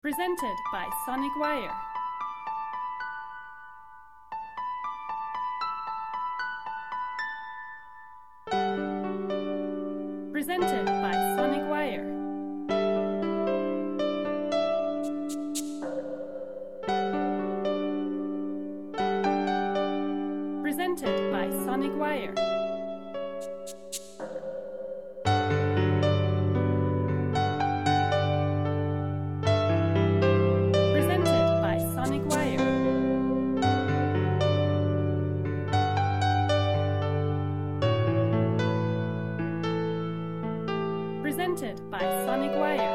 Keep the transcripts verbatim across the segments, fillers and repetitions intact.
Presented by Sonic Wire. Presented by Sonic Wire. Presented by Sonic Wire. Presented by Sonic Wire. Presented by Sonic Wire.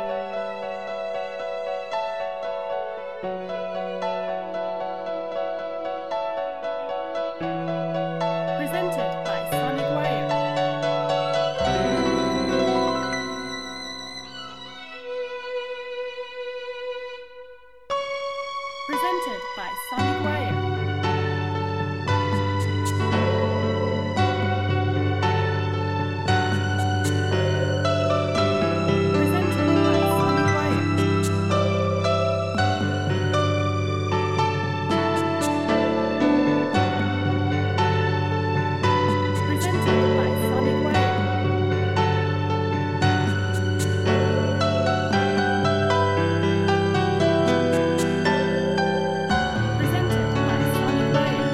Presented by Sonic Wire. Presented by Sonic Wire. Presented by Sonic Wire. Presented by Sonic Wire. Presented by Sonic Wire.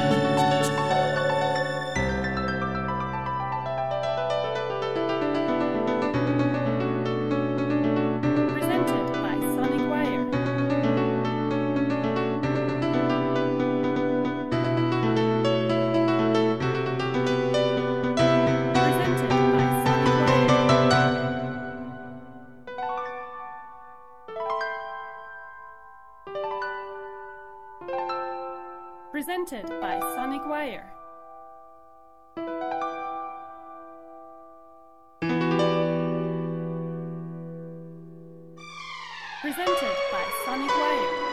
Presented by Sonic Wire. Presented by Sonic Wire. Presented by Sonic Wire. Presented by Sonic Wire.